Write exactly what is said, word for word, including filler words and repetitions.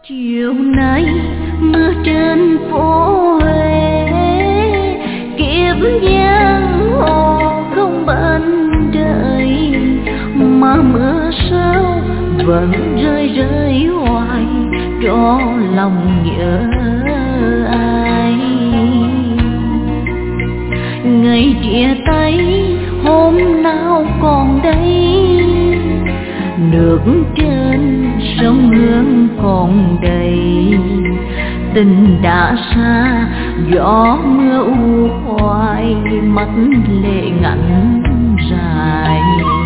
Chiều nay mưa trên phố Huế, kiếp giang hồ không bên đời, mà mưa sao vẫn rơi rơi hoài cho lòng nhớ ai. Ngày chia tay hôm nào còn đây, nước trên sông Hương còn đầy, tình đã xa gió mưa u hoài, mắt lệ ngẩn dài.